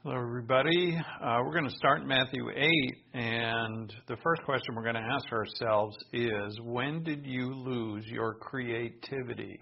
Hello, everybody. We're going to start in Matthew 8, and the first question we're going to ask ourselves is, when did you lose your creativity?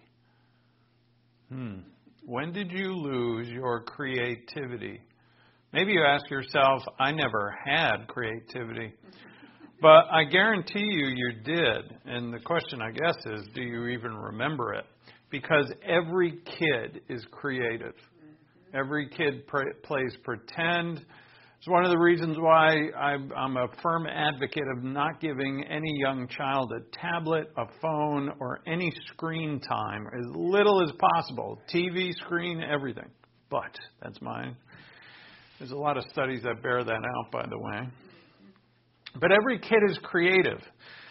When did you lose your creativity? Maybe you ask yourself, I never had creativity. But I guarantee you did. And the question, I guess, is, do you even remember it? Because every kid is creative. Every kid plays pretend. It's one of the reasons why I'm a firm advocate of not giving any young child a tablet, a phone, or any screen time, as little as possible. TV, screen, everything. But that's mine. There's a lot of studies that bear that out, by the way. But every kid is creative.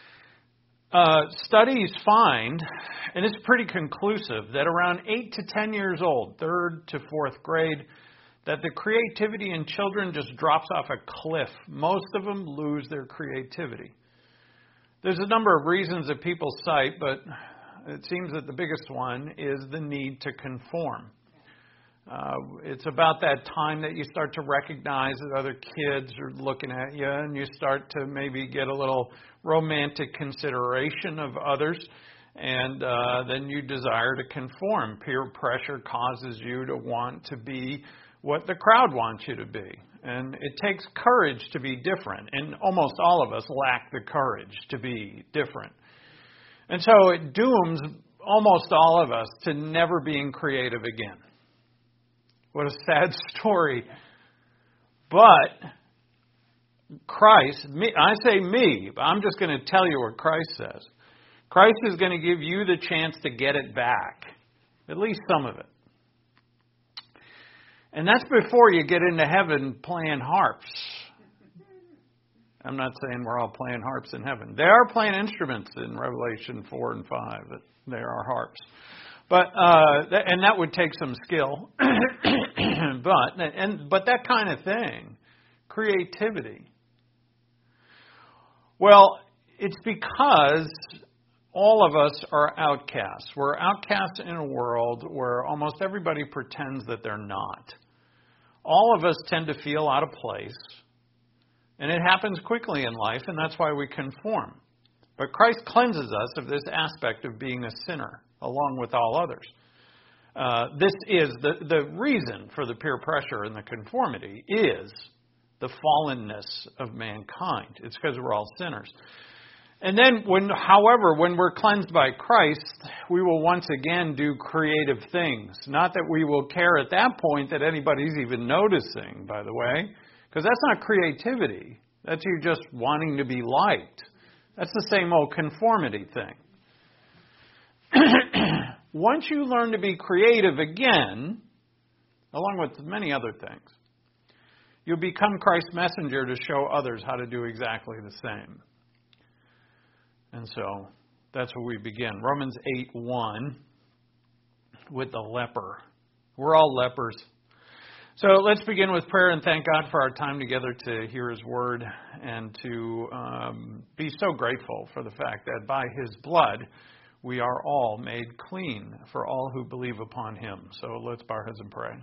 Studies find, and it's pretty conclusive, that around 8 to 10 years old, 3rd to 4th grade, that the creativity in children just drops off a cliff. Most of them lose their creativity. There's a number of reasons that people cite, but it seems that the biggest one is the need to conform. It's about that time that you start to recognize that other kids are looking at you, and you start to maybe get a little romantic consideration of others, and then you desire to conform. Peer pressure causes you to want to be what the crowd wants you to be. And it takes courage to be different, and almost all of us lack the courage to be different. And so it dooms almost all of us to never being creative again. What a sad story. But Christ, I say me, but I'm just going to tell you what Christ says. Christ is going to give you the chance to get it back. At least some of it. And that's before you get into heaven playing harps. I'm not saying we're all playing harps in heaven. They are playing instruments in Revelation 4 and 5. They are harps. But and that would take some skill. but that kind of thing, creativity. Well, it's because all of us are outcasts. We're outcasts in a world where almost everybody pretends that they're not. All of us tend to feel out of place. And it happens quickly in life, and that's why we conform. But Christ cleanses us of this aspect of being a sinner, along with all others. This is the reason for the peer pressure and the conformity is the fallenness of mankind. It's because we're all sinners. And then, however, when we're cleansed by Christ, we will once again do creative things. Not that we will care at that point that anybody's even noticing, by the way, because that's not creativity. That's you just wanting to be liked. That's the same old conformity thing. Once you learn to be creative again, along with many other things, you'll become Christ's messenger to show others how to do exactly the same. And so that's where we begin. Romans 8:1 with the leper. We're all lepers. So let's begin with prayer and thank God for our time together to hear His Word and to be so grateful for the fact that by His blood we are all made clean for all who believe upon Him. So let's bow our heads and pray.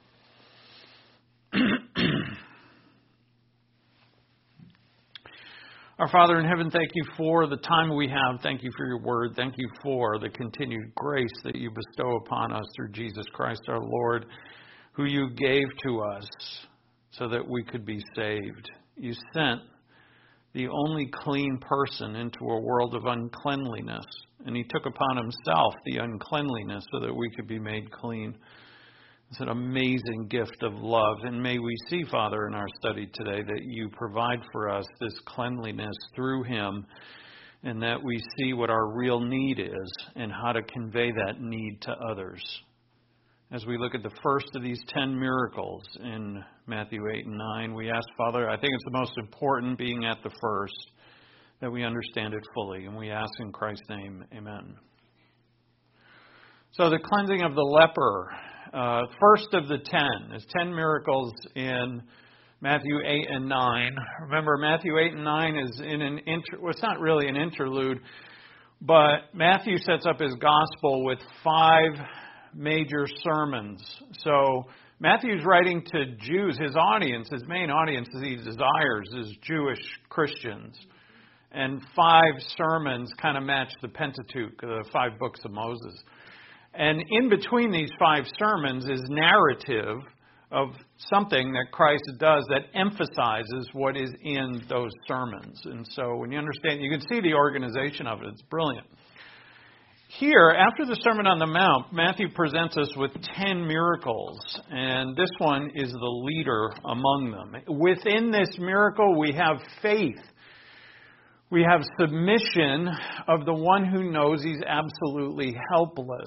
Our Father in heaven, thank you for the time we have. Thank you for your word. Thank you for the continued grace that you bestow upon us through Jesus Christ our Lord, who you gave to us so that we could be saved. You sent the only clean person into a world of uncleanliness, and He took upon Himself the uncleanliness so that we could be made clean. It's an amazing gift of love. And may we see, Father, in our study today that you provide for us this cleanliness through Him, and that we see what our real need is and how to convey that need to others. As we look at the first of these 10 miracles in Matthew 8 and 9, we ask, Father, I think it's the most important, being at the first, that we understand it fully. And we ask in Christ's name, amen. So the cleansing of the leper, first of the 10. There's 10 miracles in Matthew 8 and 9. Remember, Matthew 8 and 9 is in it's not really an interlude, but Matthew sets up his gospel with 5 major sermons. So Matthew's writing to Jews. His audience, his main audience he desires is Jewish Christians. And 5 sermons kind of match the Pentateuch, the 5 books of Moses. And in between these 5 sermons is narrative of something that Christ does that emphasizes what is in those sermons. And so when you understand, you can see the organization of it. It's brilliant. Here, after the Sermon on the Mount, Matthew presents us with 10 miracles, and this one is the leader among them. Within this miracle, we have faith. We have submission of the one who knows he's absolutely helpless.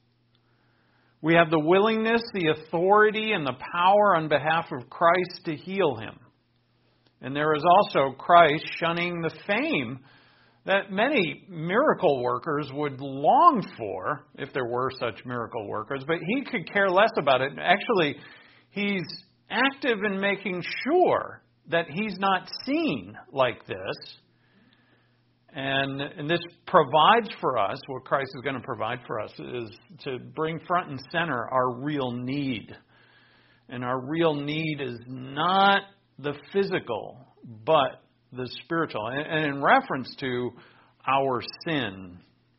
We have the willingness, the authority, and the power on behalf of Christ to heal him. And there is also Christ shunning the fame that many miracle workers would long for, if there were such miracle workers, but he could care less about it. Actually, he's active in making sure that he's not seen like this. And this provides for us, what Christ is going to provide for us, is to bring front and center our real need. And our real need is not the physical, but the spiritual, and in reference to our sin.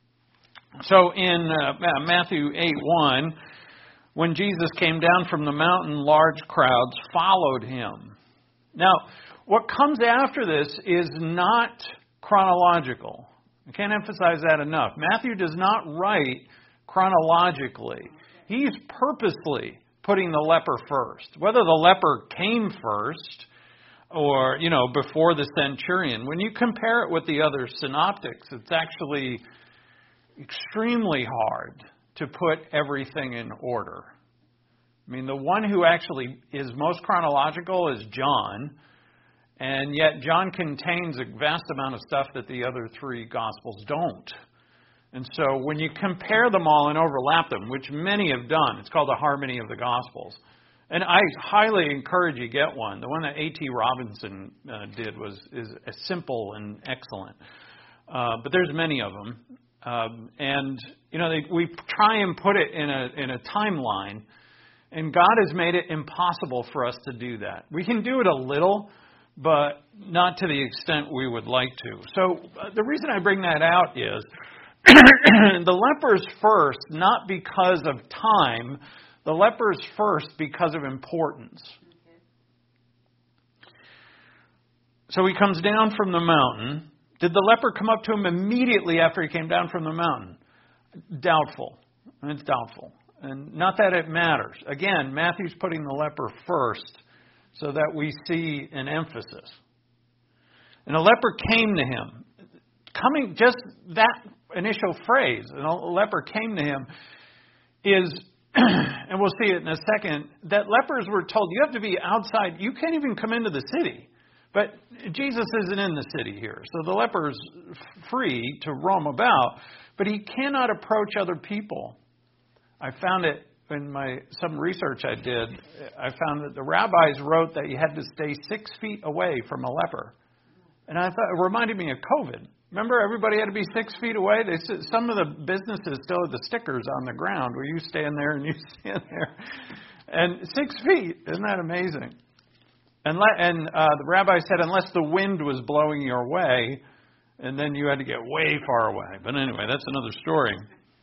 So in Matthew 8:1, when Jesus came down from the mountain, large crowds followed him. Now, what comes after this is not chronological. I can't emphasize that enough. Matthew does not write chronologically. He's purposely putting the leper first. Whether the leper came first or, before the centurion, when you compare it with the other synoptics, it's actually extremely hard to put everything in order. I mean, the one who actually is most chronological is John, and yet John contains a vast amount of stuff that the other 3 Gospels don't. And so when you compare them all and overlap them, which many have done, it's called the Harmony of the Gospels. And I highly encourage you get one. The one that A.T. Robinson did is simple and excellent. But there's many of them. We try and put it in a timeline, and God has made it impossible for us to do that. We can do it a little, but not to the extent we would like to. So the reason I bring that out is the lepers first, not because of time. The lepers first because of importance. So he comes down from the mountain. Did the leper come up to him immediately after he came down from the mountain? Doubtful. It's doubtful. And not that it matters. Again, Matthew's putting the leper first so that we see an emphasis. And a leper came to him. Just that initial phrase, and a leper came to him, is, and we'll see it in a second, that lepers were told, you have to be outside. You can't even come into the city. But Jesus isn't in the city here. So the leper's free to roam about, but he cannot approach other people. I found it in some research I did. I found that the rabbis wrote that you had to stay 6 feet away from a leper. And I thought it reminded me of COVID. Remember, everybody had to be 6 feet away? Some of the businesses still have the stickers on the ground where you stand there and you stand there. And 6 feet, isn't that amazing? And the rabbi said, unless the wind was blowing your way, and then you had to get way far away. But anyway, that's another story.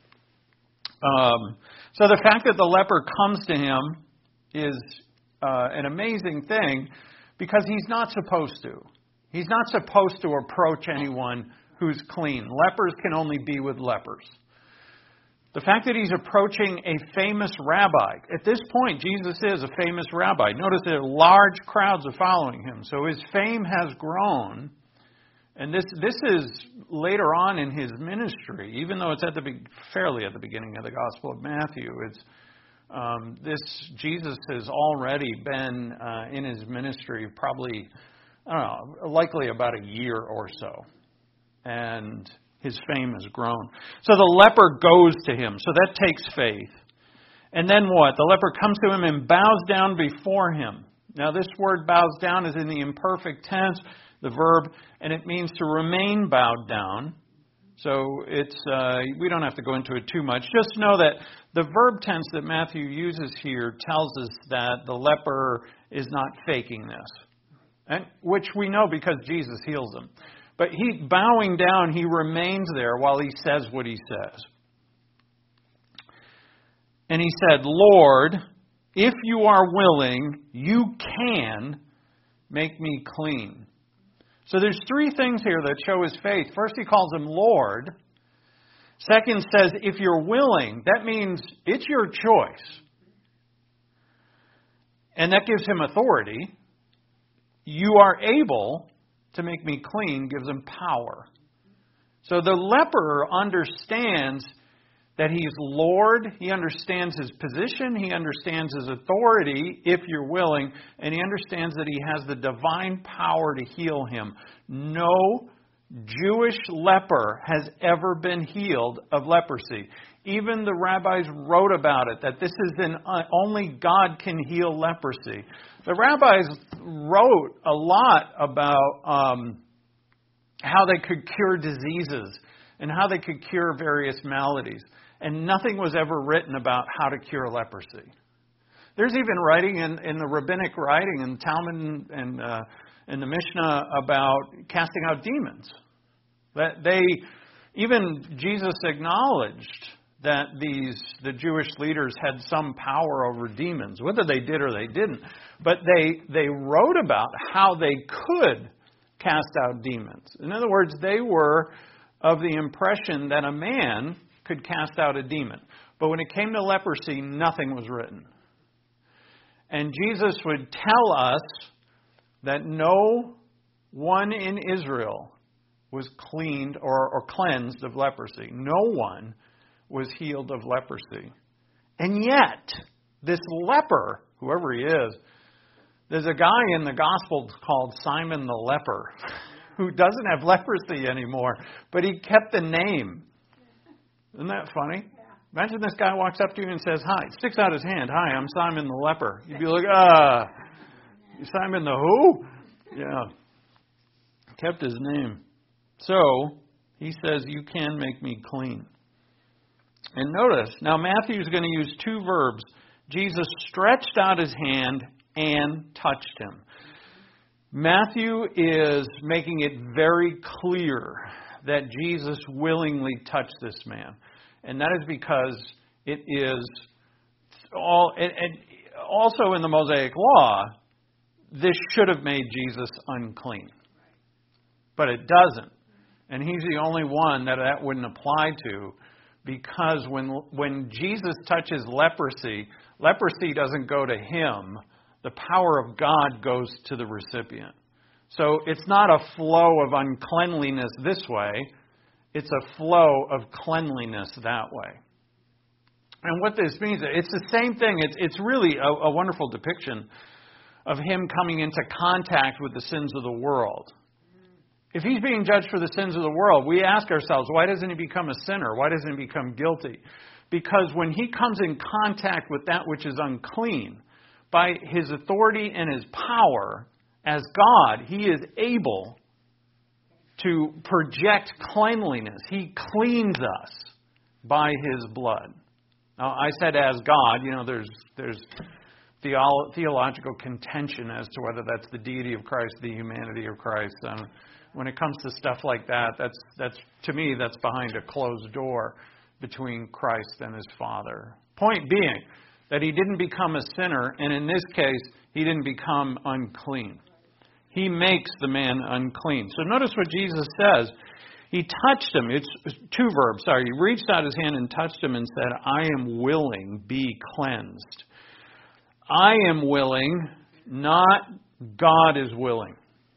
So the fact that the leper comes to him is an amazing thing because he's not supposed to. He's not supposed to approach anyone who's clean. Lepers can only be with lepers. The fact that he's approaching a famous rabbi. At this point, Jesus is a famous rabbi. Notice that large crowds are following him. So his fame has grown. And this is later on in his ministry, even though it's fairly at the beginning of the Gospel of Matthew. Jesus has already been in his ministry probably, likely about a year or so. And his fame has grown. So the leper goes to him. So that takes faith. And then what? The leper comes to him and bows down before him. Now this word bows down is in the imperfect tense, the verb, and it means to remain bowed down. So it's we don't have to go into it too much. Just know that the verb tense that Matthew uses here tells us that the leper is not faking this, and which we know because Jesus heals him. But he, bowing down, he remains there while he says what he says. And he said, Lord, if you are willing, you can make me clean. So there's three things here that show his faith. First, he calls him Lord. Second says, if you're willing, that means it's your choice. And that gives him authority. You are able to make me clean, gives him power. So the leper understands that he's Lord. He understands his position. He understands his authority, if you're willing. And he understands that he has the divine power to heal him. No Jewish leper has ever been healed of leprosy. Even the rabbis wrote about it, that this is only God can heal leprosy. The rabbis wrote a lot about how they could cure diseases and how they could cure various maladies. And nothing was ever written about how to cure leprosy. There's even writing in the rabbinic writing in Talmud and in the Mishnah about casting out demons. That even Jesus acknowledged that the Jewish leaders had some power over demons, whether they did or they didn't. But they wrote about how they could cast out demons. In other words, they were of the impression that a man could cast out a demon. But when it came to leprosy, nothing was written. And Jesus would tell us that no one in Israel was cleaned or cleansed of leprosy. No one was healed of leprosy. And yet, this leper, whoever he is, there's a guy in the Gospel called Simon the leper who doesn't have leprosy anymore, but he kept the name. Isn't that funny? Imagine this guy walks up to you and says, hi, sticks out his hand. Hi, I'm Simon the leper. You'd be like, Simon the who? Yeah. Kept his name. So, he says, you can make me clean. And notice, now Matthew's going to use two verbs. Jesus stretched out his hand and touched him. Matthew is making it very clear that Jesus willingly touched this man. And that is because it is all, and also in the Mosaic Law, this should have made Jesus unclean. But it doesn't. And he's the only one that wouldn't apply to, because when Jesus touches leprosy, leprosy doesn't go to him. The power of God goes to the recipient. So it's not a flow of uncleanliness this way. It's a flow of cleanliness that way. And what this means, it's the same thing. It's really a wonderful depiction of him coming into contact with the sins of the world. If he's being judged for the sins of the world, we ask ourselves, why doesn't he become a sinner? Why doesn't he become guilty? Because when he comes in contact with that which is unclean, by his authority and his power as God, he is able to project cleanliness. He cleans us by his blood. Now, I said as God. There's theological contention as to whether that's the deity of Christ, the humanity of Christ. When it comes to stuff like that, that's to me, that's behind a closed door between Christ and his Father. Point being that he didn't become a sinner, and in this case, he didn't become unclean. He makes the man unclean. So notice what Jesus says. He touched him. It's two verbs. He reached out his hand and touched him and said, I am willing, be cleansed. I am willing, not God is willing.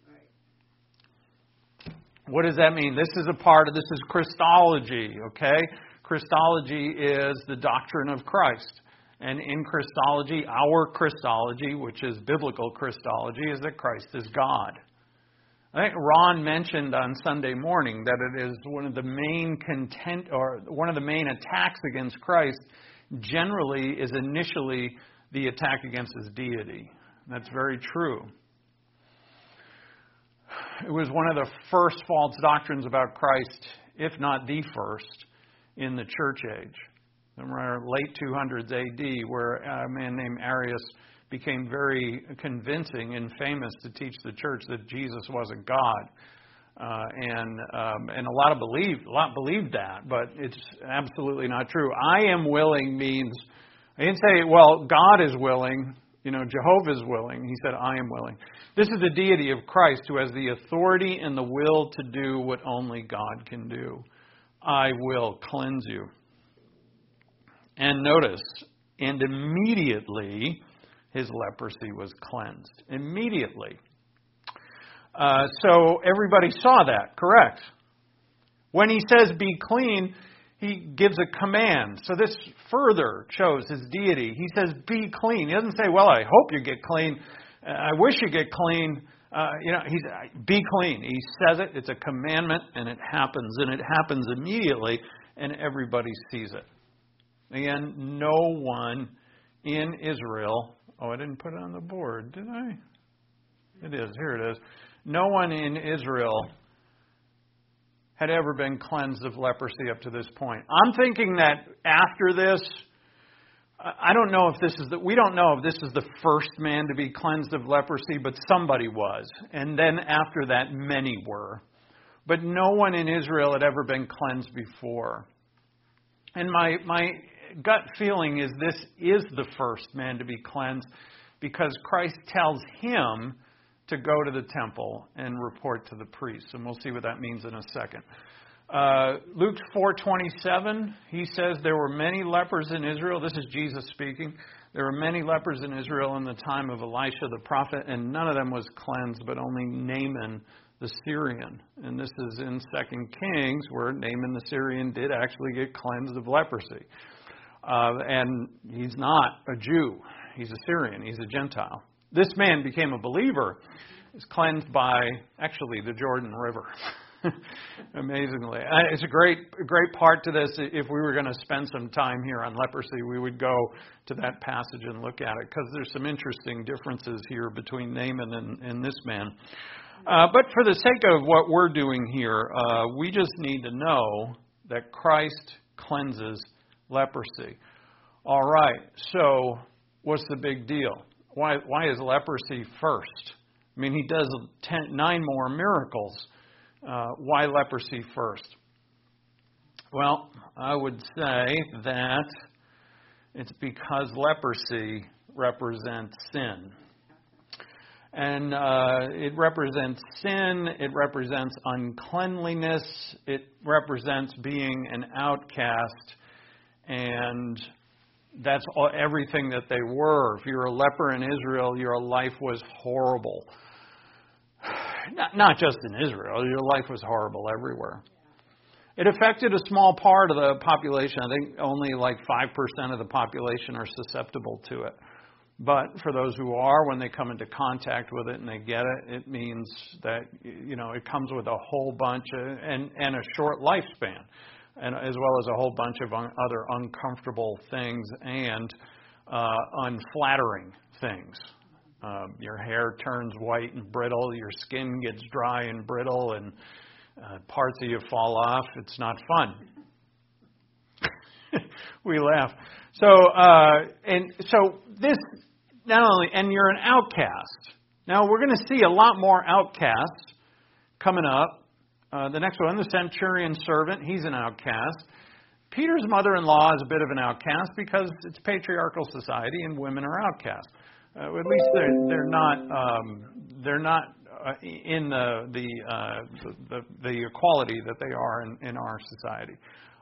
What does that mean? This is Christology, okay? Christology is the doctrine of Christ. And in Christology, our Christology, which is biblical Christology, is that Christ is God. I think Ron mentioned on Sunday morning that it is one of the main one of the main attacks against Christ generally is initially the attack against his deity. That's very true. It was one of the first false doctrines about Christ if not the first, in the church age. Remember, late 200s A.D., where a man named Arius became very convincing and famous to teach the church that Jesus wasn't God. And a lot believed that, but it's absolutely not true. I am willing means, I didn't say, well, God is willing, Jehovah is willing. He said, I am willing. This is the deity of Christ who has the authority and the will to do what only God can do. I will cleanse you. And notice, and immediately his leprosy was cleansed. Immediately. So everybody saw that, correct? When he says be clean, he gives a command. So this further shows his deity. He says be clean. He doesn't say, well, I hope you get clean. I wish you get clean. He's be clean. He says it. It's a commandment, and it happens. And it happens immediately, and everybody sees it. Again, no one in Israel. Oh, I didn't put it on the board, did I? It is. Here it is. No one in Israel had ever been cleansed of leprosy up to this point. I'm thinking that after this, I don't know if this is we don't know if this is the first man to be cleansed of leprosy, but somebody was. And then after that, many were. But no one in Israel had ever been cleansed before. And my gut feeling is this is the first man to be cleansed because Christ tells him to go to the temple and report to the priests. And we'll see what that means in a second. Luke 4:27, he says there were many lepers in Israel. This is Jesus speaking. There were many lepers in Israel in the time of Elisha the prophet, and none of them was cleansed, but only Naaman the Syrian. And this is in 2 Kings, where Naaman the Syrian did actually get cleansed of leprosy. And he's not a Jew. He's a Syrian. He's a Gentile. This man became a believer. He's cleansed by, actually, the Jordan River. Amazingly. It's a great part to this. If we were going to spend some time here on leprosy, we would go to that passage and look at it, because there's some interesting differences here between Naaman and this man. But for the sake of what we're doing here, we just need to know that Christ cleanses leprosy. All right, so what's the big deal? Why is leprosy first? I mean, he does 9 more miracles. Why leprosy first? Well, I would say that it's because leprosy represents sin. And it represents sin, it represents uncleanliness, it represents being an outcast, and that's everything that they were. If you're a leper in Israel, your life was horrible. Not just in Israel, your life was horrible everywhere. It affected a small part of the population. I think only like 5% of the population are susceptible to it. But for those who are, when they come into contact with it and they get it, it means that, it comes with a whole bunch and a short lifespan, and as well as a whole bunch of other uncomfortable things and unflattering things. Your hair turns white and brittle, your skin gets dry and brittle, and parts of you fall off. It's not fun. We laugh. So this not only, and you're an outcast. Now we're going to see a lot more outcasts coming up. The next one, the centurion servant, he's an outcast. Peter's mother-in-law is a bit of an outcast because it's patriarchal society and women are outcasts. At least they're not in the equality that they are in our society.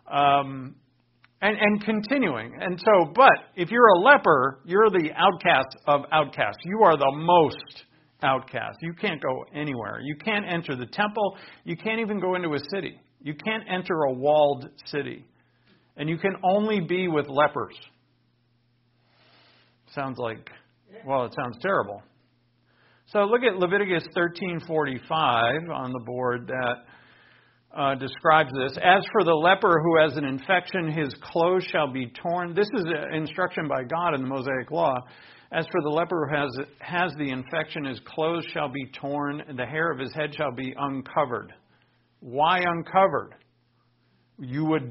And continuing. And so, but if you're a leper, you're the outcast of outcasts. You are the most outcast. You can't go anywhere. You can't enter the temple. You can't even go into a city. You can't enter a walled city. And you can only be with lepers. Sounds terrible. So look at Leviticus 13:45 on the board that describes this. As for the leper who has an infection, his clothes shall be torn. This is an instruction by God in the Mosaic Law. As for the leper who has the infection, his clothes shall be torn, and the hair of his head shall be uncovered. Why uncovered? you would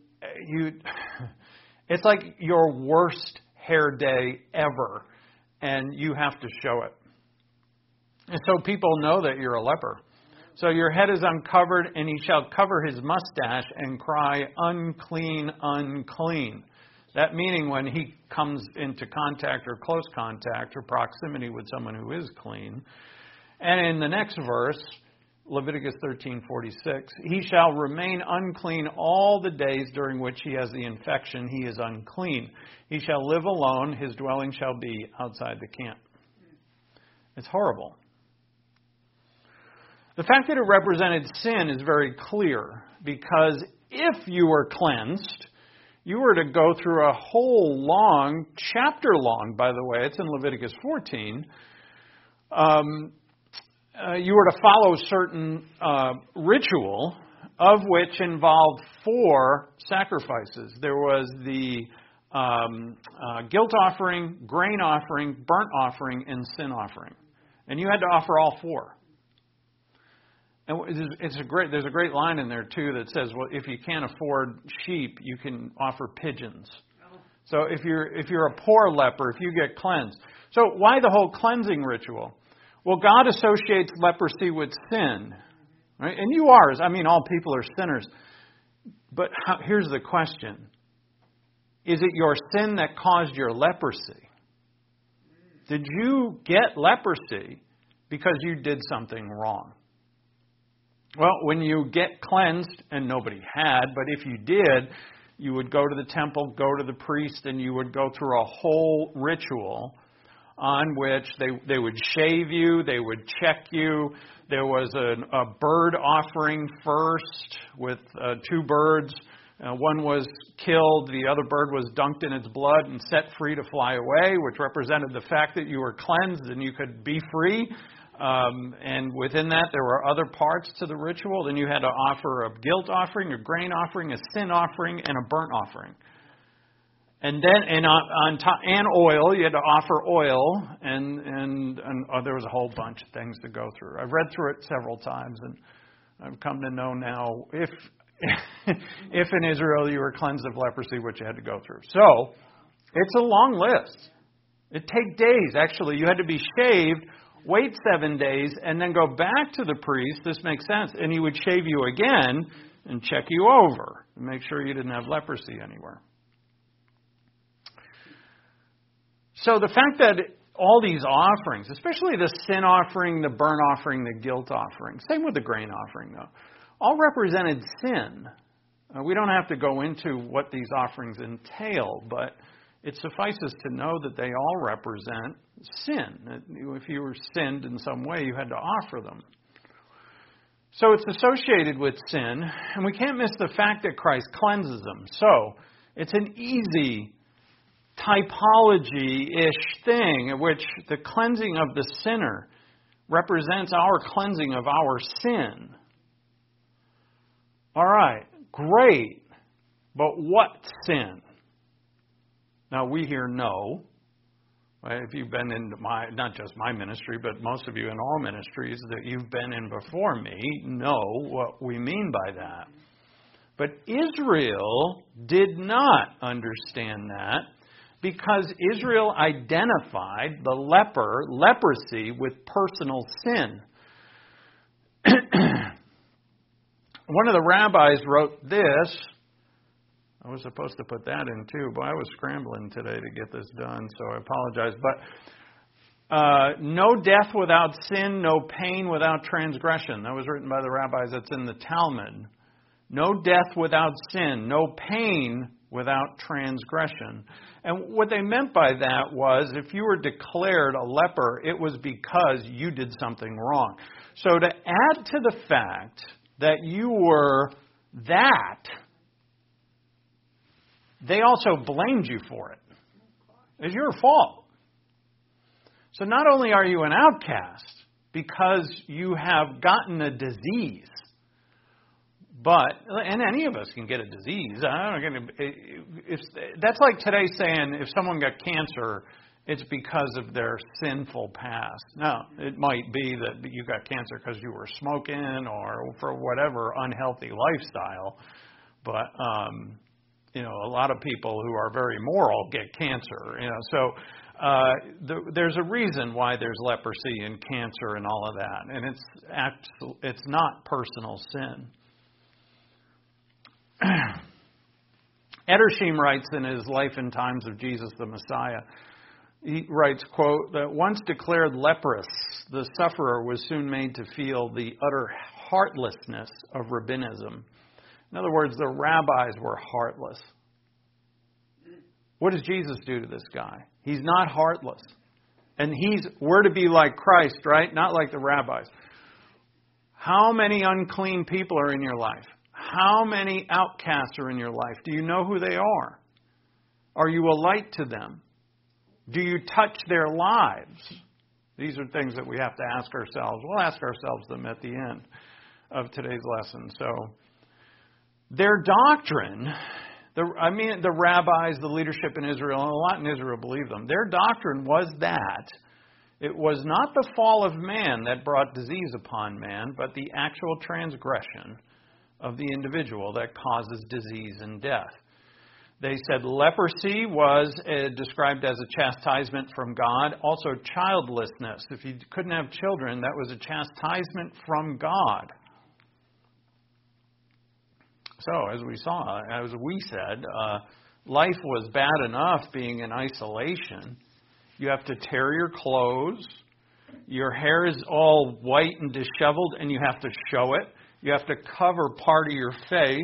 it's like your worst hair day ever, and you have to show it. And so people know that you're a leper. So your head is uncovered, and he shall cover his mustache and cry, unclean, unclean. That meaning when he comes into contact or close contact or proximity with someone who is clean. And in the next verse, Leviticus 13:46, he shall remain unclean all the days during which he has the infection. He is unclean. He shall live alone. His dwelling shall be outside the camp. It's horrible. The fact that it represented sin is very clear, because if you were cleansed, you were to go through a whole long, chapter long, by the way, it's in Leviticus 14, you were to follow certain ritual, of which involved 4 sacrifices. There was the guilt offering, grain offering, burnt offering, and sin offering. And you had to offer all 4. And there's a great line in there, too, that says, well, if you can't afford sheep, you can offer pigeons. So if you're a poor leper, if you get cleansed. So why the whole cleansing ritual? Well, God associates leprosy with sin. Right? And you are. I mean, all people are sinners. But here's the question. Is it your sin that caused your leprosy? Did you get leprosy because you did something wrong? Well, when you get cleansed, and nobody had, but if you did, you would go to the temple, go to the priest, and you would go through a whole ritual on which they would shave you, they would check you. There was a bird offering first with 2 birds. One was killed, the other bird was dunked in its blood and set free to fly away, which represented the fact that you were cleansed and you could be free. And within that, there were other parts to the ritual. Then you had to offer a guilt offering, a grain offering, a sin offering, and a burnt offering. And then, on top, and oil, you had to offer oil, and there was a whole bunch of things to go through. I've read through it several times, and I've come to know now if in Israel you were cleansed of leprosy, what you had to go through. So, it's a long list. It takes days. Actually, you had to be shaved, wait 7 days, and then go back to the priest. This makes sense. And he would shave you again and check you over and make sure you didn't have leprosy anywhere. So the fact that all these offerings, especially the sin offering, the burnt offering, the guilt offering, same with the grain offering though, all represented sin. We don't have to go into what these offerings entail, but it suffices to know that they all represent sin. If you were sinned in some way, you had to offer them. So it's associated with sin, and we can't miss the fact that Christ cleanses them. So it's an easy typology-ish thing in which the cleansing of the sinner represents our cleansing of our sin. All right, great. But what sin? Now, we here know, right, if you've been in not just my ministry, but most of you in all ministries that you've been in before me, know what we mean by that. But Israel did not understand that, because Israel identified the leprosy with personal sin. One of the rabbis wrote this. I was supposed to put that in too, but I was scrambling today to get this done, so I apologize. But no death without sin, no pain without transgression. That was written by the rabbis. That's in the Talmud. No death without sin, no pain without transgression. And what they meant by that was, if you were declared a leper, it was because you did something wrong. So to add to the fact that you were that, they also blamed you for it. It's your fault. So not only are you an outcast because you have gotten a disease, and any of us can get a disease. That's like today saying if someone got cancer, it's because of their sinful past. No, it might be that you got cancer because you were smoking or for whatever unhealthy lifestyle. But, a lot of people who are very moral get cancer, So there's a reason why there's leprosy and cancer and all of that. And it's not personal sin. Edersheim writes in his Life and Times of Jesus the Messiah, he writes, quote, that once declared leprous, the sufferer was soon made to feel the utter heartlessness of rabbinism. In other words, the rabbis were heartless. What does Jesus do to this guy? He's not heartless. And we're to be like Christ, right? Not like the rabbis. How many unclean people are in your life? How many outcasts are in your life? Do you know who they are? Are you a light to them? Do you touch their lives? These are things that we have to ask ourselves. We'll ask ourselves them at the end of today's lesson. So, their doctrine, the rabbis, the leadership in Israel, and a lot in Israel believe them. Their doctrine was that it was not the fall of man that brought disease upon man, but the actual transgression of the individual that causes disease and death. They said leprosy was described as a chastisement from God. Also childlessness. If you couldn't have children, that was a chastisement from God. So, as we said, life was bad enough being in isolation. You have to tear your clothes. Your hair is all white and disheveled, and you have to show it. You have to cover part of your face.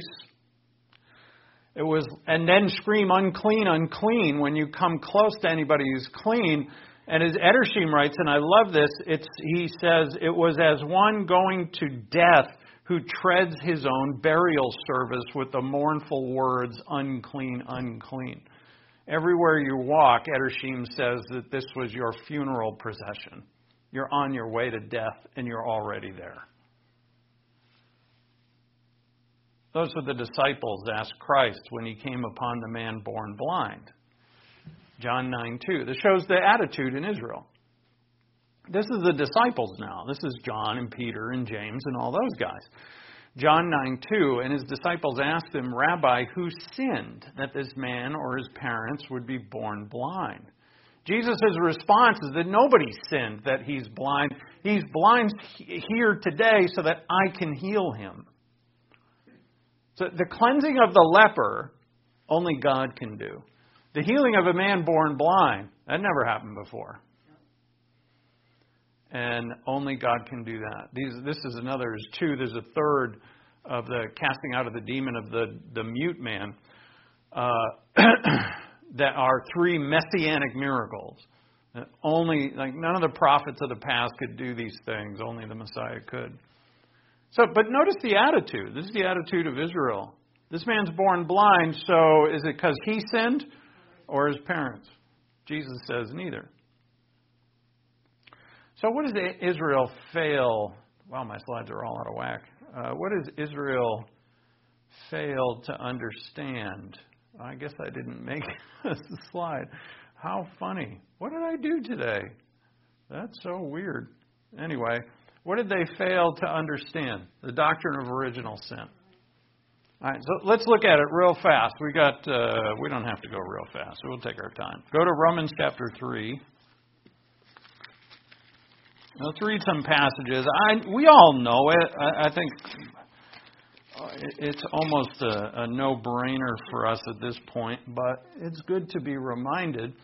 And then scream unclean, unclean when you come close to anybody who's clean. And as Edersheim writes, and I love this, he says, it was as one going to death who treads his own burial service with the mournful words, unclean, unclean. Everywhere you walk, Edersheim says that this was your funeral procession. You're on your way to death, and you're already there. Those were the disciples asked Christ when he came upon the man born blind. John 9:2. This shows the attitude in Israel. This is the disciples now. This is John and Peter and James and all those guys. John 9:2, and his disciples asked him, Rabbi, who sinned that this man or his parents would be born blind? Jesus' response is that nobody sinned that he's blind. He's blind here today so that I can heal him. So the cleansing of the leper, only God can do. The healing of a man born blind, that never happened before. And only God can do that. This is another, there's two. There's a third of the casting out of the demon of the mute man. That are three messianic miracles. None of the prophets of the past could do these things. Only the Messiah could. So, but notice the attitude. This is the attitude of Israel. This man's born blind, so is it because he sinned or his parents? Jesus says neither. So what does Israel fail? Wow, my slides are all out of whack. What does Israel fail to understand? I guess I didn't make this slide. How funny. What did I do today? That's so weird. Anyway, what did they fail to understand? The doctrine of original sin. All right, so let's look at it real fast. We don't have to go real fast, so we'll take our time. Go to Romans chapter 3. Let's read some passages. We all know it. I think it's almost a no-brainer for us at this point, but it's good to be reminded.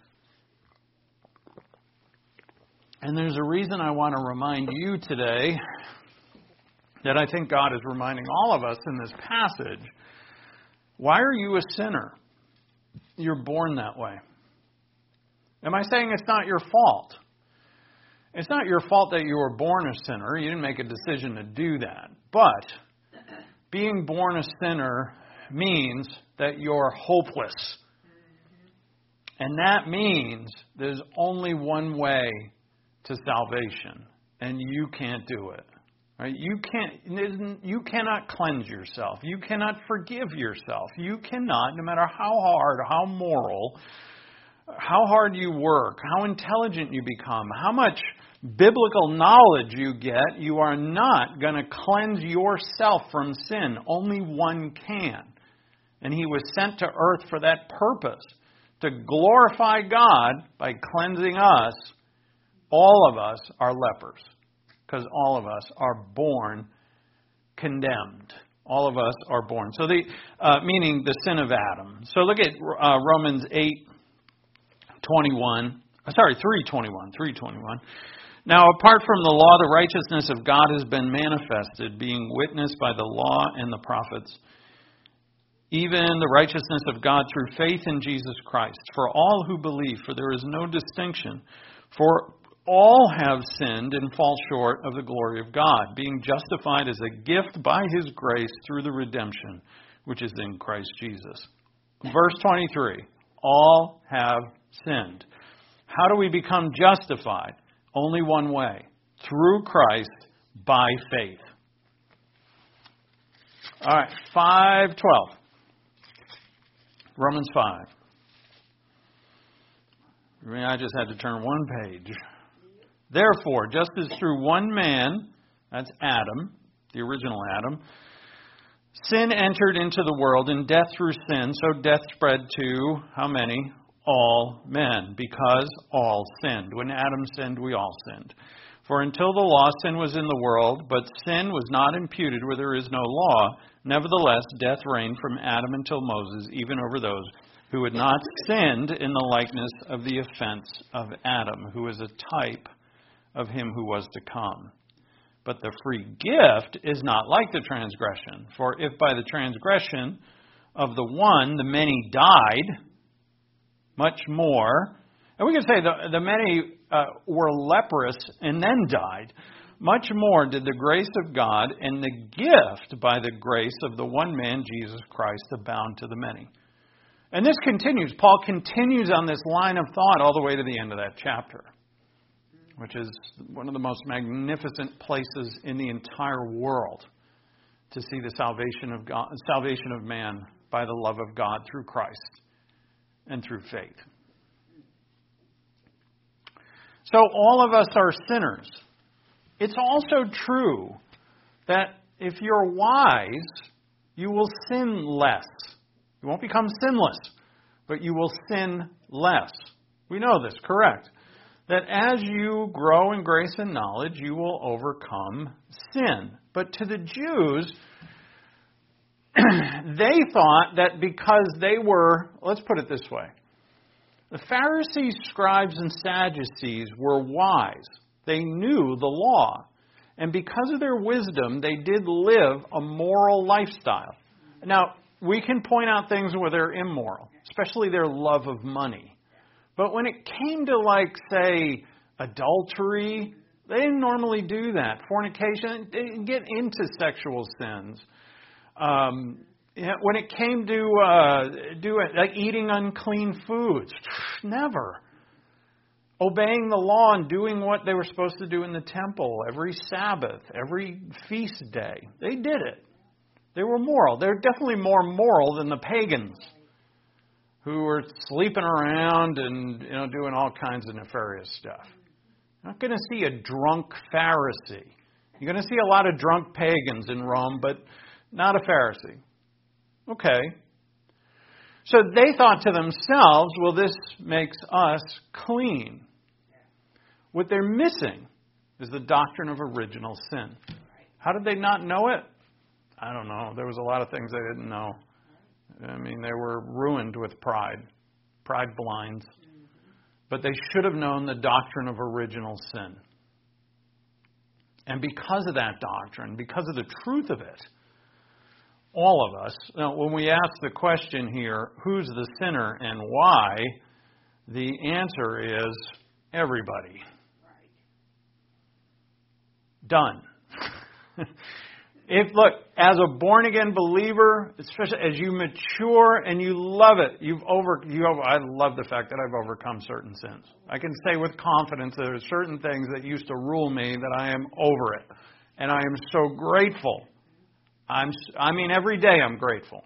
And there's a reason I want to remind you today that I think God is reminding all of us in this passage. Why are you a sinner? You're born that way. Am I saying it's not your fault? It's not your fault that you were born a sinner. You didn't make a decision to do that. But being born a sinner means that you're hopeless. And that means there's only one way to salvation, and you can't do it. Right? You cannot cleanse yourself. You cannot forgive yourself. You cannot, no matter how hard, how moral, how hard you work, how intelligent you become, how much biblical knowledge you get, you are not going to cleanse yourself from sin. Only one can. And he was sent to earth for that purpose, to glorify God by cleansing us. All of us are lepers, because all of us are born condemned. All of us are born. So meaning the sin of Adam. So look at Romans 8:21. 3:21. Now, apart from the law, the righteousness of God has been manifested, being witnessed by the law and the prophets, even the righteousness of God through faith in Jesus Christ, for all who believe, for there is no distinction. For all have sinned and fall short of the glory of God, being justified as a gift by His grace through the redemption which is in Christ Jesus. Verse 23, all have sinned. How do we become justified? Only one way, through Christ by faith. All right, 5:12. Romans 5. I just had to turn one page. Therefore, just as through one man, that's Adam, the original Adam, sin entered into the world, and death through sin, so death spread to how many? All men, because all sinned. When Adam sinned, we all sinned. For until the law, sin was in the world, but sin was not imputed where there is no law. Nevertheless, death reigned from Adam until Moses, even over those who had not sinned in the likeness of the offense of Adam, who is a type of him who was to come. But the free gift is not like the transgression. For if by the transgression of the one the many died, much more, and we could say the many were leprous and then died, much more did the grace of God and the gift by the grace of the one man, Jesus Christ, abound to the many. And this continues. Paul continues on this line of thought all the way to the end of that chapter, which is one of the most magnificent places in the entire world to see the salvation of God, salvation of man by the love of God through Christ and through faith. So all of us are sinners. It's also true that if you're wise, you will sin less. You won't become sinless, but you will sin less. We know this, correct? That as you grow in grace and knowledge, you will overcome sin. But to the Jews, they thought that because they were, let's put it this way, the Pharisees, scribes, and Sadducees were wise. They knew the law. And because of their wisdom, they did live a moral lifestyle. Now, we can point out things where they're immoral, especially their love of money. But when it came to, like, say, adultery, they didn't normally do that. Fornication, they didn't get into sexual sins. When it came to like eating unclean foods, never. Obeying the law and doing what they were supposed to do in the temple every Sabbath, every feast day. They did it. They were moral. They're definitely more moral than the pagans who were sleeping around and doing all kinds of nefarious stuff. You're not going to see a drunk Pharisee. You're going to see a lot of drunk pagans in Rome, but not a Pharisee. Okay. So they thought to themselves, well, this makes us clean. What they're missing is the doctrine of original sin. How did they not know it? I don't know. There was a lot of things they didn't know. I mean, they were ruined with pride. Pride blinds. But they should have known the doctrine of original sin. And because of that doctrine, because of the truth of it, all of us, when we ask the question here, who's the sinner and why, the answer is everybody. Done. Look, as a born-again believer, especially as you mature and you love it, I love the fact that I've overcome certain sins. I can say with confidence that there are certain things that used to rule me that I am over it. And I am so grateful. Every day I'm grateful.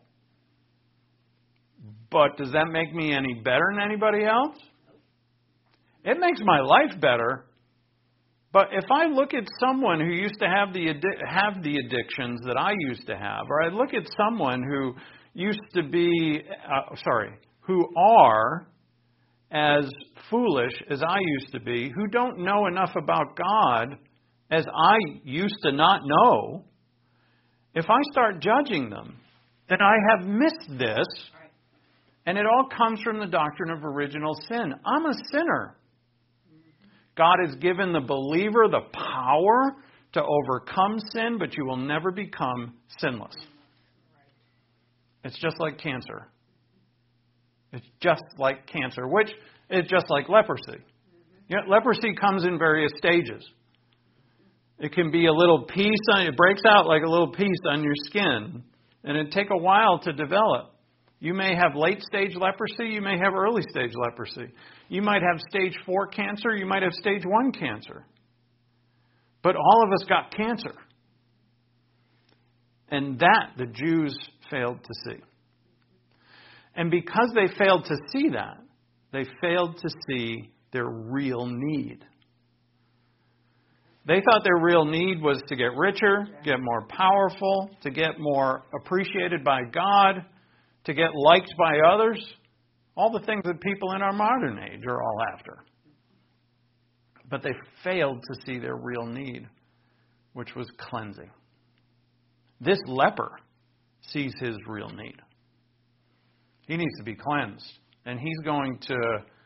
But does that make me any better than anybody else? It makes my life better. But if I look at someone who used to have the addictions that I used to have, or I look at someone who, who are as foolish as I used to be, who don't know enough about God as I used to not know, if I start judging them, then I have missed this. And it all comes from the doctrine of original sin. I'm a sinner. God has given the believer the power to overcome sin, but you will never become sinless. It's just like cancer. It's just like cancer, which is just like leprosy. You know, leprosy comes in various stages. It can be a little piece, it breaks out like a little piece on your skin, and it take a while to develop. You may have late stage leprosy, you may have early stage leprosy. You might have stage 4 cancer, you might have stage 1 cancer. But all of us got cancer. And that the Jews failed to see. And because they failed to see that, they failed to see their real need. They thought their real need was to get richer, get more powerful, to get more appreciated by God, to get liked by others. All the things that people in our modern age are all after. But they failed to see their real need, which was cleansing. This leper sees his real need. He needs to be cleansed. And he's going to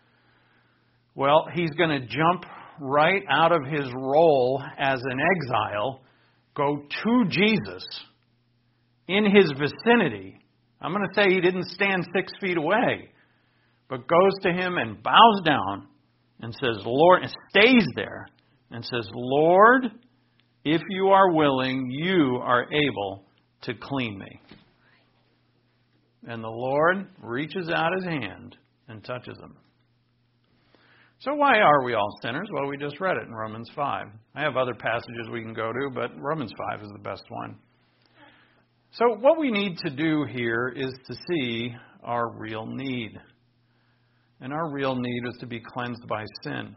jump right out of his role as an exile, go to Jesus in his vicinity. I'm going to say he didn't stand 6 feet away, but goes to him and bows down and says, Lord, and stays there and says, Lord, if you are willing, you are able to clean me. And the Lord reaches out his hand and touches him. So why are we all sinners? Well, we just read it in Romans 5. I have other passages we can go to, but Romans 5 is the best one. So what we need to do here is to see our real need. And our real need is to be cleansed by sin.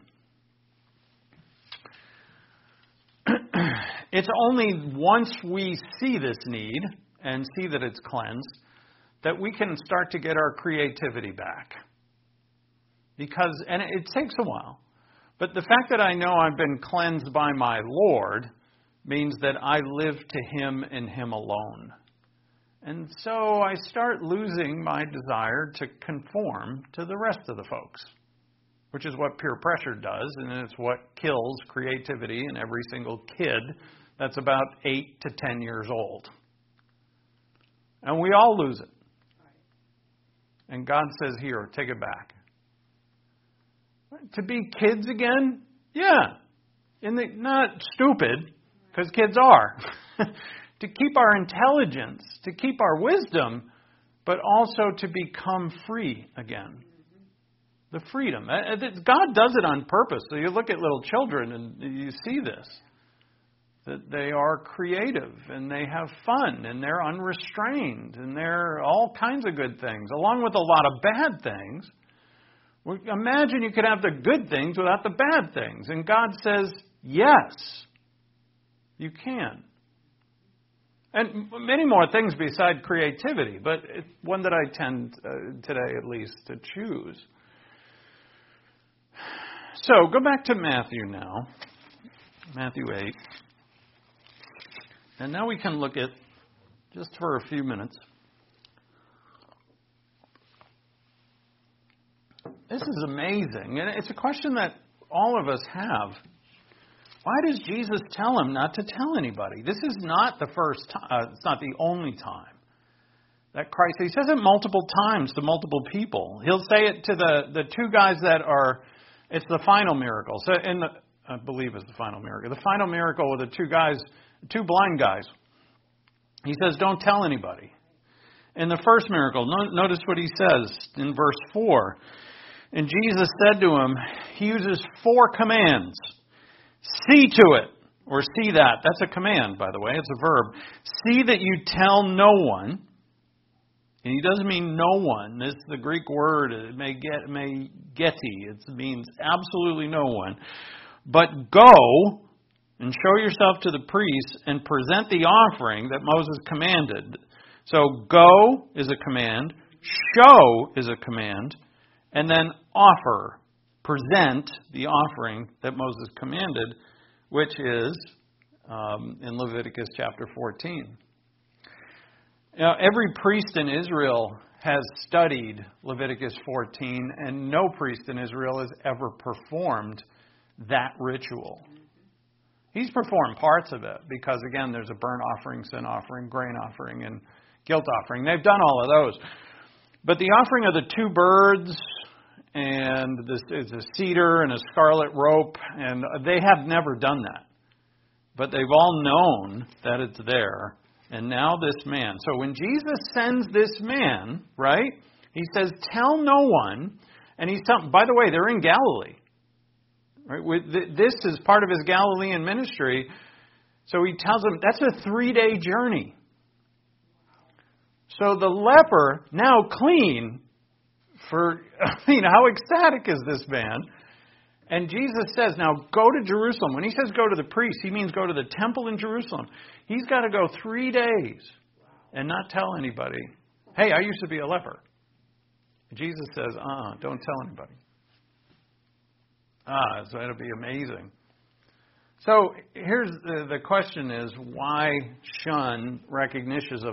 It's only once we see this need and see that it's cleansed that we can start to get our creativity back. And it takes a while. But the fact that I know I've been cleansed by my Lord means that I live to Him and Him alone. And so I start losing my desire to conform to the rest of the folks, which is what peer pressure does, and it's what kills creativity in every single kid that's about 8 to 10 years old. And we all lose it. And God says, here, take it back. To be kids again? Yeah. Not stupid, because kids are. To keep our intelligence, to keep our wisdom, but also to become free again. The freedom. God does it on purpose. So you look at little children and you see this. That they are creative and they have fun and they're unrestrained and they're all kinds of good things, along with a lot of bad things. Imagine you could have the good things without the bad things. And God says, yes, you can. And many more things beside creativity, but one that I tend today at least to choose. So go back to Matthew now, Matthew 8. And now we can look at, just for a few minutes, this is amazing. And it's a question that all of us have. Why does Jesus tell him not to tell anybody? This is not the first time, it's not the only time that Christ, he says it multiple times to multiple people. He'll say it to the two guys that are, it's the final miracle. So I believe it's the final miracle. The final miracle with the two blind guys. He says, don't tell anybody. In the first miracle, notice what he says in verse 4. And Jesus said to him, he uses 4 commands. See to it, or see that. That's a command, by the way. It's a verb. See that you tell no one. And he doesn't mean no one. This is the Greek word. It may geti. It means absolutely no one. But go and show yourself to the priests and present the offering that Moses commanded, So go is a command, show is a command, and then offer, present the offering that Moses commanded, which is in Leviticus chapter 14. Now, every priest in Israel has studied Leviticus 14, and no priest in Israel has ever performed that ritual. He's performed parts of it because, again, there's a burnt offering, sin offering, grain offering, and guilt offering. They've done all of those. But the offering of the two birds and a cedar and a scarlet rope, and they have never done that. But they've all known that it's there. And now this man. So when Jesus sends this man, right, he says, tell no one. And he's telling, by the way, they're in Galilee. Right? This is part of his Galilean ministry. So he tells them, that's a 3-day journey. So the leper, now clean, how ecstatic is this man? And Jesus says, now go to Jerusalem. When he says go to the priest, he means go to the temple in Jerusalem. He's got to go 3 days and not tell anybody, hey, I used to be a leper. Jesus says, don't tell anybody. So that'll be amazing. So here's the question is, why shun recognition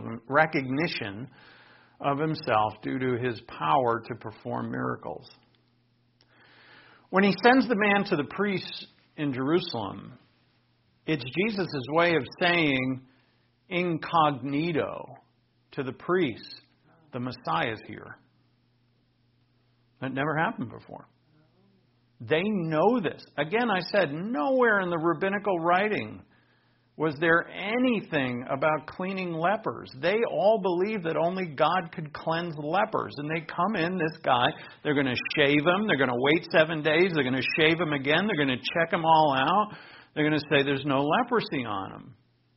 of himself due to his power to perform miracles? When he sends the man to the priests in Jerusalem, it's Jesus' way of saying incognito to the priests, the Messiah's here. That never happened before. They know this. Again, I said, nowhere in the rabbinical writing was there anything about cleaning lepers. They all believed that only God could cleanse lepers. And they come in, this guy, they're going to shave him. They're going to wait 7 days. They're going to shave him again. They're going to check him all out. They're going to say there's no leprosy on him.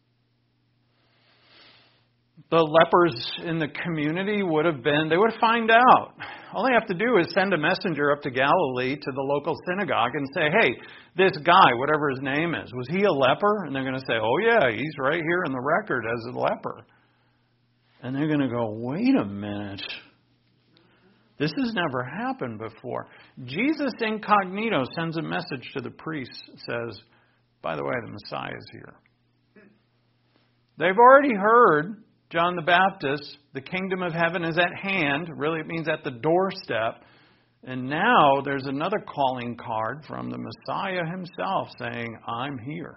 The lepers in the community they would find out. All they have to do is send a messenger up to Galilee to the local synagogue and say, hey, this guy, whatever his name is, was he a leper? And they're going to say, oh yeah, he's right here in the record as a leper. And they're going to go, wait a minute. This has never happened before. Jesus incognito sends a message to the priests, says, by the way, the Messiah is here. They've already heard John the Baptist, the kingdom of heaven is at hand. Really, it means at the doorstep. And now there's another calling card from the Messiah himself saying, I'm here.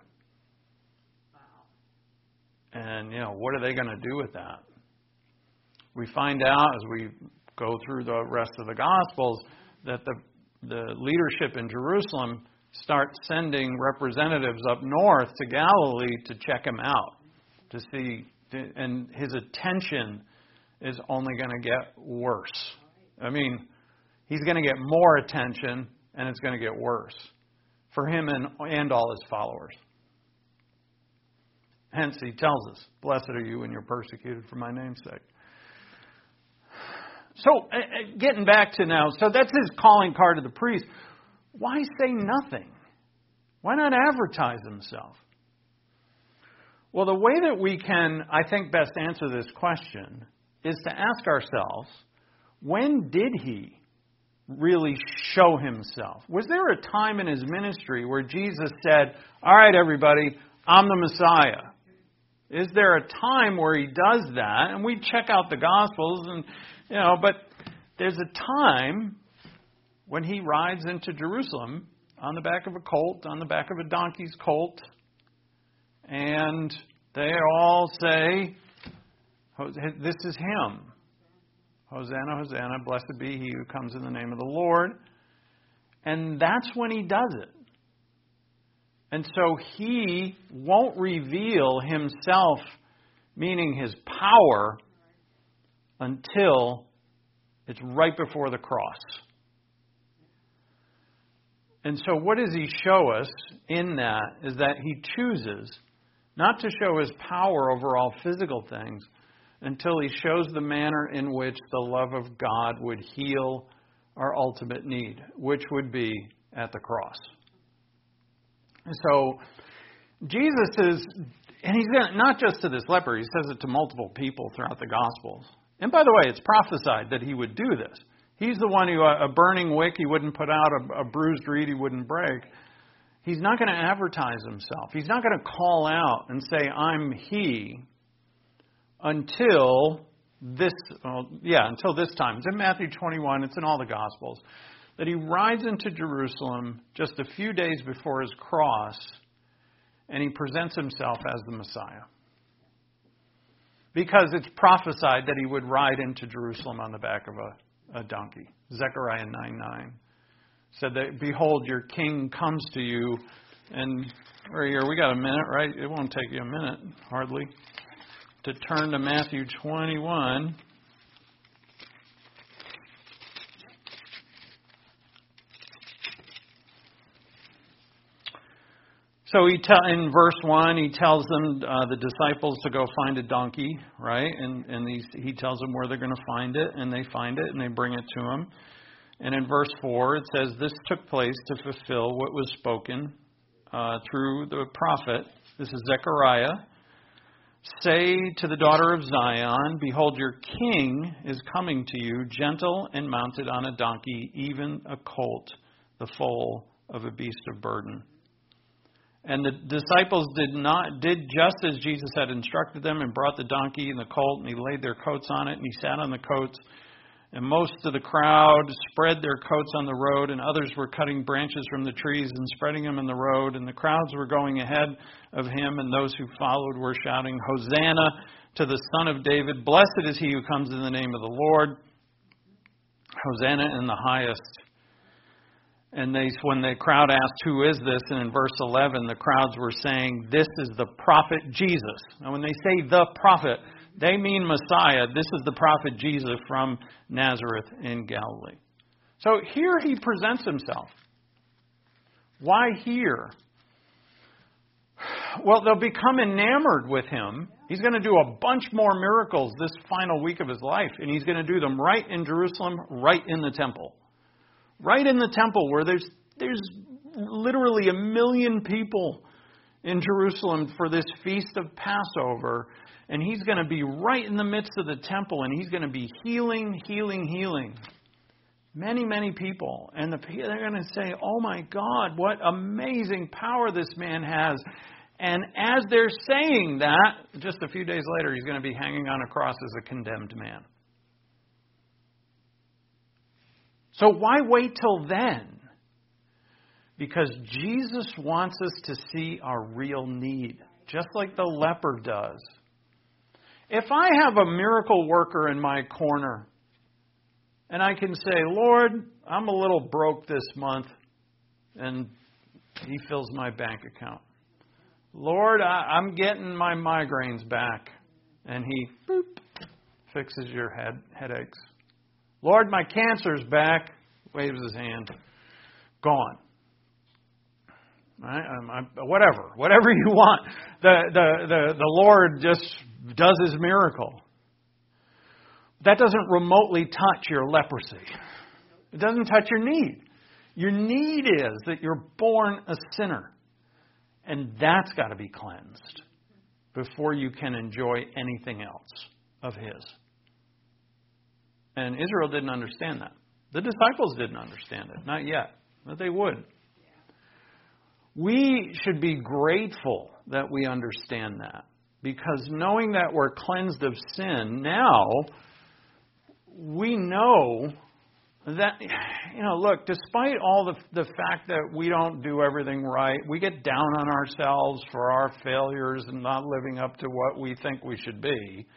Wow. And, what are they going to do with that? We find out as we go through the rest of the Gospels that the leadership in Jerusalem start sending representatives up north to Galilee to check him out, to see. And his attention is only going to get worse. I mean, he's going to get more attention, and it's going to get worse for him and all his followers. Hence, he tells us, blessed are you when you're persecuted for my name's sake. So, getting back to now, so that's his calling card to the priest. Why say nothing? Why not advertise himself? Well, the way that we can, I think, best answer this question is to ask ourselves, when did he really show himself? Was there a time in his ministry where Jesus said, all right, everybody, I'm the Messiah? Is there a time where he does that? And we check out the Gospels, and but there's a time when he rides into Jerusalem on the back of a colt, on the back of a donkey's colt, and they all say, this is him. Hosanna, Hosanna, blessed be he who comes in the name of the Lord. And that's when he does it. And so he won't reveal himself, meaning his power, until it's right before the cross. And so what does he show us in that is that he chooses not to show his power over all physical things until he shows the manner in which the love of God would heal our ultimate need, which would be at the cross. So Jesus is, And he's going to, not just to this leper, he says it to multiple people throughout the Gospels. And by the way, it's prophesied that he would do this. He's the one who, a burning wick he wouldn't put out, a bruised reed he wouldn't break. He's not going to advertise himself. He's not going to call out and say, I'm he, until this time. It's in Matthew 21. It's in all the Gospels. That he rides into Jerusalem just a few days before his cross, and he presents himself as the Messiah. Because it's prophesied that he would ride into Jerusalem on the back of a donkey. Zechariah 9:9 said that, behold, your king comes to you. And right here, we got a minute, right? It won't take you a minute, hardly, to turn to Matthew 21. So in verse 1, he tells them, the disciples, to go find a donkey, right? And he tells them where they're going to find it, and they find it, and they bring it to him. And in verse 4, it says, this took place to fulfill what was spoken through the prophet. This is Zechariah. Say to the daughter of Zion, behold, your king is coming to you, gentle and mounted on a donkey, even a colt, the foal of a beast of burden. And the disciples did just as Jesus had instructed them, and brought the donkey and the colt, and he laid their coats on it, and he sat on the coats. And most of the crowd spread their coats on the road, and others were cutting branches from the trees and spreading them in the road. And the crowds were going ahead of him, and those who followed were shouting, Hosanna to the Son of David. Blessed is he who comes in the name of the Lord. Hosanna in the highest. And when the crowd asked, who is this? And in verse 11, the crowds were saying, this is the prophet Jesus. Now, when they say the prophet, they mean Messiah. This is the prophet Jesus from Nazareth in Galilee. So here he presents himself. Why here? Well, they'll become enamored with him. He's going to do a bunch more miracles this final week of his life. And he's going to do them right in Jerusalem, right in the temple. Right in the temple, where there's literally 1 million people in Jerusalem for this feast of Passover. And he's going to be right in the midst of the temple, and he's going to be healing. Many, many people. And they're going to say, oh my God, what amazing power this man has. And as they're saying that, just a few days later, he's going to be hanging on a cross as a condemned man. So why wait till then? Because Jesus wants us to see our real need, just like the leper does. If I have a miracle worker in my corner, and I can say, Lord, I'm a little broke this month, and he fills my bank account. Lord, I'm getting my migraines back, and he fixes your headaches. Lord, my cancer's back. Waves his hand. Gone. Right? Whatever you want. The Lord just does his miracle. That doesn't remotely touch your leprosy. It doesn't touch your need. Your need is that you're born a sinner. And that's got to be cleansed before you can enjoy anything else of his. And Israel didn't understand that. The disciples didn't understand it. Not yet. But they would. We should be grateful that we understand that. Because knowing that we're cleansed of sin, now we know that, look, despite all the fact that we don't do everything right, we get down on ourselves for our failures and not living up to what we think we should be.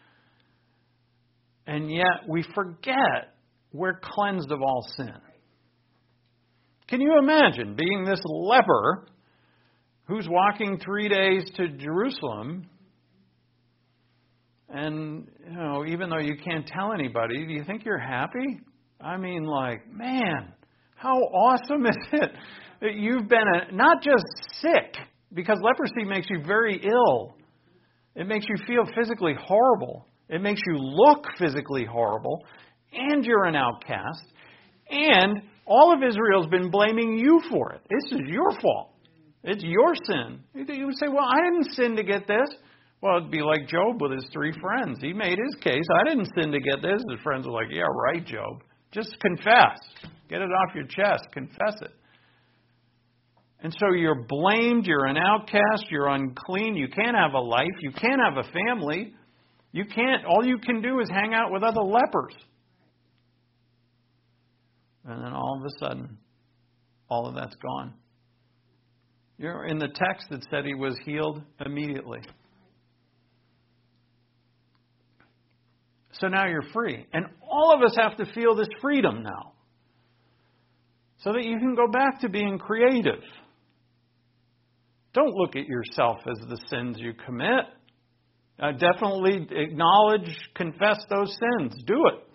And yet we forget we're cleansed of all sin. Can you imagine being this leper who's walking 3 days to Jerusalem, and, even though you can't tell anybody, do you think you're happy? I mean, man, how awesome is it that you've been not just sick, because leprosy makes you very ill. It makes you feel physically horrible. It makes you look physically horrible, and you're an outcast, and all of Israel's been blaming you for it. This is your fault. It's your sin. You would say, well, I didn't sin to get this. Well, it'd be like Job with his 3 friends. He made his case. I didn't sin to get this. His friends were like, yeah, right, Job. Just confess. Get it off your chest. Confess it. And so you're blamed. You're an outcast. You're unclean. You can't have a life. You can't have a family. You can't. All you can do is hang out with other lepers. And then all of a sudden, all of that's gone. In the text, it said he was healed immediately. So now you're free. And all of us have to feel this freedom now. So that you can go back to being creative. Don't look at yourself as the sins you commit. Definitely acknowledge, confess those sins. Do it.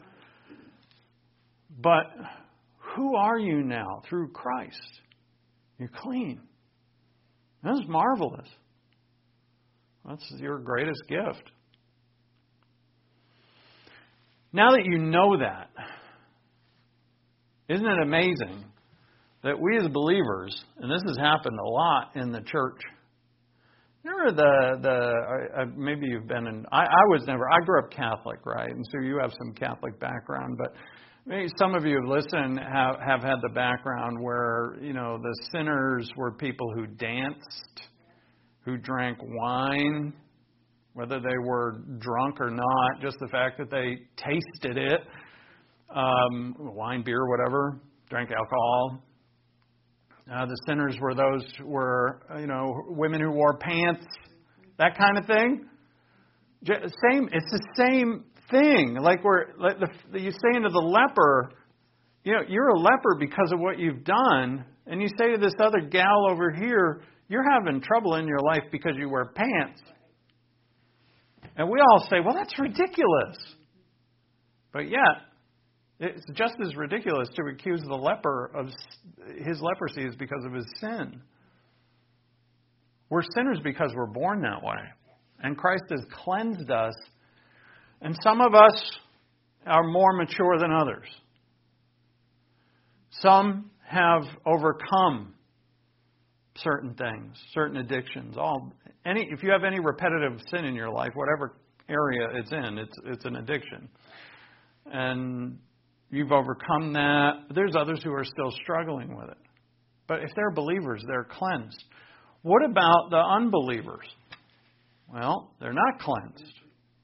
But who are you now through Christ? You're clean. That's marvelous. That's your greatest gift. Now that you know that, isn't it amazing that we as believers, and this has happened a lot in the church. Remember maybe you've been in, I grew up Catholic, right? And so you have some Catholic background, but maybe some of you have listened, have had the background where, the sinners were people who danced, who drank wine, whether they were drunk or not, just the fact that they tasted it, wine, beer, whatever, drank alcohol. The sinners were those women who wore pants, that kind of thing. It's the same thing. You say to the leper, you're a leper because of what you've done, and you say to this other gal over here, you're having trouble in your life because you wear pants. And we all say, well, that's ridiculous. But yet, it's just as ridiculous to accuse the leper of his leprosy is because of his sin. We're sinners because we're born that way. And Christ has cleansed us. And some of us are more mature than others. Some have overcome certain things, certain addictions. If you have any repetitive sin in your life, whatever area it's in, it's an addiction. And you've overcome that. There's others who are still struggling with it. But if they're believers, they're cleansed. What about the unbelievers? Well, they're not cleansed.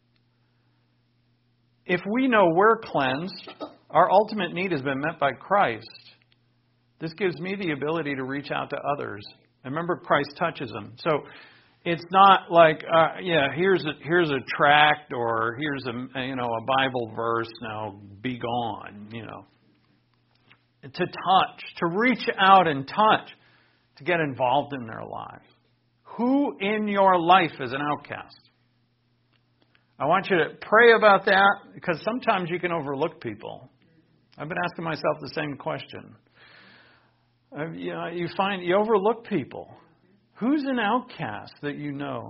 If we know we're cleansed, our ultimate need has been met by Christ. This gives me the ability to reach out to others. And remember, Christ touches them. So it's not like, here's a tract or here's a Bible verse. Now be gone. To touch, to reach out and touch, to get involved in their lives. Who in your life is an outcast? I want you to pray about that because sometimes you can overlook people. I've been asking myself the same question. You find you overlook people. Who's an outcast that you know?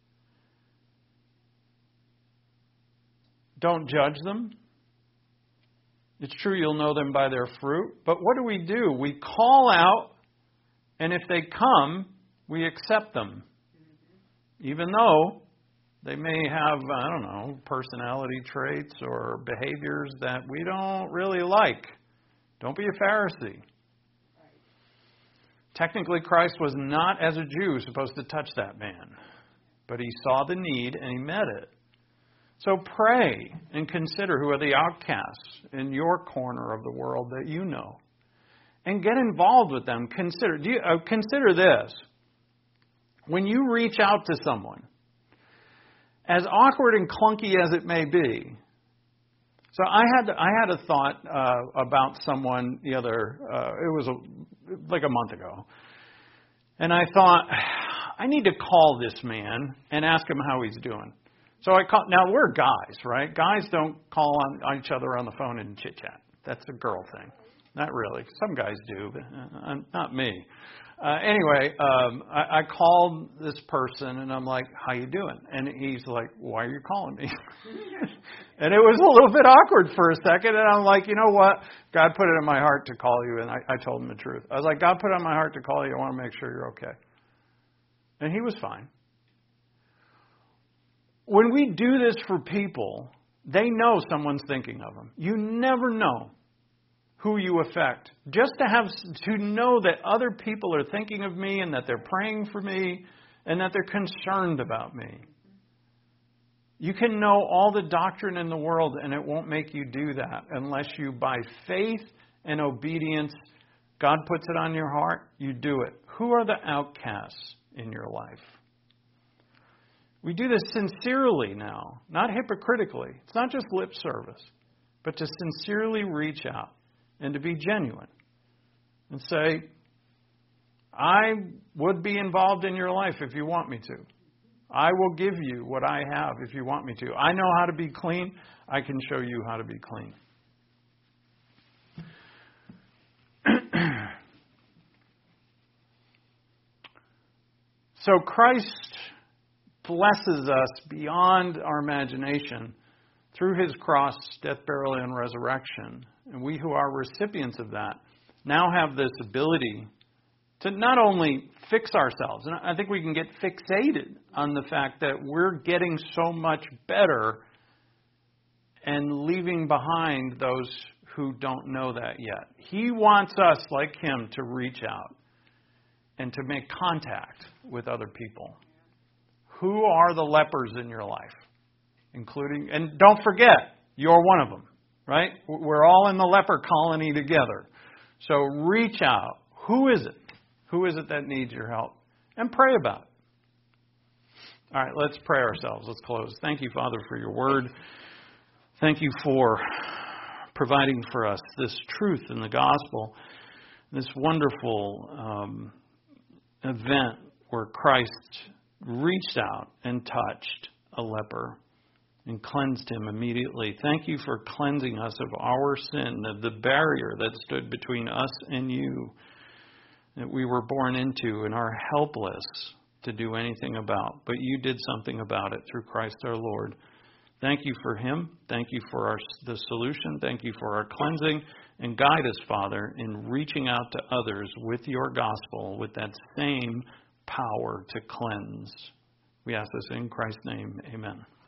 Don't judge them. It's true you'll know them by their fruit. But what do? We call out, and if they come, we accept them. Even though they may have, personality traits or behaviors that we don't really like. Don't be a Pharisee. Technically, Christ was not, as a Jew, supposed to touch that man. But he saw the need and he met it. So pray and consider who are the outcasts in your corner of the world that you know. And get involved with them. Consider this. When you reach out to someone, as awkward and clunky as it may be. So I had a thought about someone it was like a month ago. And I thought, I need to call this man and ask him how he's doing. So I called. Now, we're guys, right? Guys don't call on each other on the phone and chit-chat. That's a girl thing. Not really. Some guys do, but not me. Anyway, I called this person, and I'm like, how you doing? And he's like, why are you calling me? And it was a little bit awkward for a second, and I'm like, you know what? God put it in my heart to call you, and I told him the truth. I was like, God put it in my heart to call you. I want to make sure you're okay. And he was fine. When we do this for people, they know someone's thinking of them. You never know who you affect. Just to know that other people are thinking of me and that they're praying for me and that they're concerned about me. You can know all the doctrine in the world and it won't make you do that unless you, by faith and obedience, God puts it on your heart, you do it. Who are the outcasts in your life? We do this sincerely now, not hypocritically. It's not just lip service, but to sincerely reach out and to be genuine and say, I would be involved in your life if you want me to. I will give you what I have if you want me to. I know how to be clean. I can show you how to be clean. So Christ blesses us beyond our imagination through his cross, death, burial, and resurrection. And we who are recipients of that now have this ability to not only fix ourselves, and I think we can get fixated on the fact that we're getting so much better and leaving behind those who don't know that yet. He wants us, like him, to reach out and to make contact with other people. Who are the lepers in your life? Including, and don't forget, you're one of them, right? We're all in the leper colony together. So reach out. Who is it? Who is it that needs your help? And pray about it. All right, let's pray ourselves. Let's close. Thank you, Father, for your word. Thank you for providing for us this truth in the gospel, this wonderful event where Christ reached out and touched a leper and cleansed him immediately. Thank you for cleansing us of our sin, of the barrier that stood between us and you, that we were born into and are helpless to do anything about. But you did something about it through Christ our Lord. Thank you for him. Thank you for the solution. Thank you for our cleansing. And guide us, Father, in reaching out to others with your gospel, with that same power to cleanse. We ask this in Christ's name. Amen.